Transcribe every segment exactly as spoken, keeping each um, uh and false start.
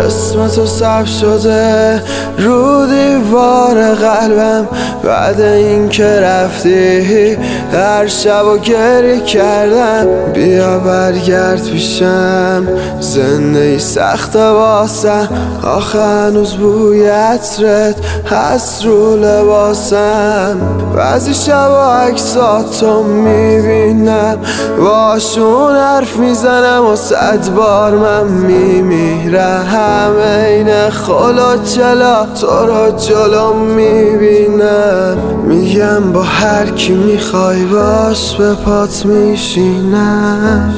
اسم تو ثبت شده رو دیوار قلبم. بعد این که رفتی هر شب و گریه کردم. بیا برگرد پیشم، زندگی سخت واسم. آخه هنوز بوی عطرت هست رو لباسم. بعضی شبا عکساتو میبینم، باشون حرف میزنم و صد بار من میمیرم. این خلوچلا تو رو جلو میبینم، میگم با هر کی میخوای باش به پات میشینم.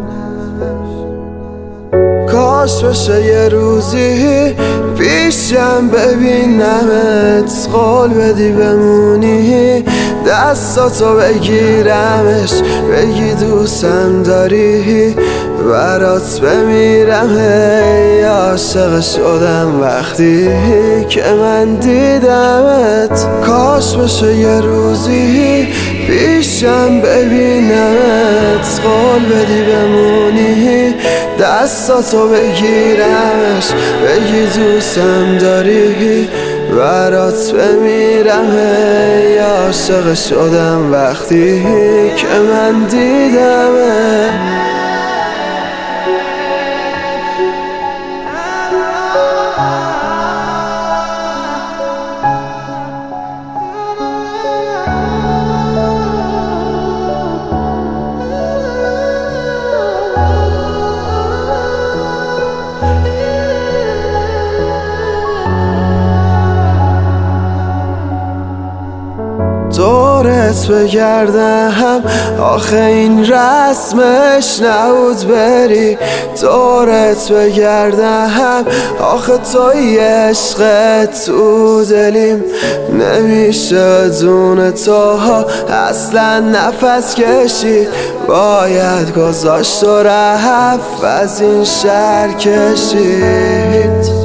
کاش بشه یه روزی پیشم ببینمت، قول بدی بمونی دستاتو بگیرمش، بگی دوستم داری برات بمیرم. هی عاشق شدم وقتی که من دیدمت. کاش بشه یه روزی پیشم ببینمت، قول بدی بمونی دستاتو بگیرمش، بگی دوستم داری برات بمیرم. هی عاشق شدم وقتی که من دیدمت. دورت بگردم آخه این رسمش نبود بری. دورت بگردم آخه توی عشقت تو دلیم. نمیشه بدون تو اصلا نفس کشید، باید گذاشت و رفت از این شهر کشید.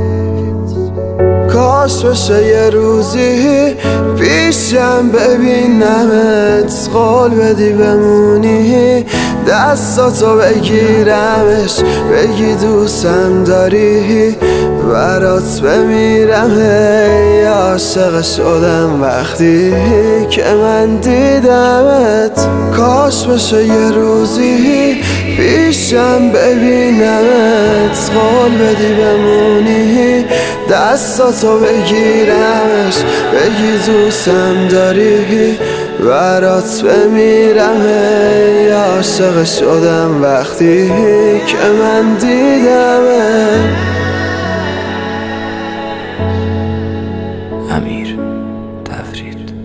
کاش بشه یه روزی پیشم ببینمت، قول بدی بمونی دستاتو بگیرمش، بگی دوستم داری برات بمیرم. هی عاشق شدم وقتی که من دیدمت. کاش بشه یه روزی پیشم ببینمت، قول بدی بمونی دستاتو بگیرمش، بگی دوستم داری برات بمیرم. هی عاشق شدم وقتی که من دیدمت. امیر تفرید.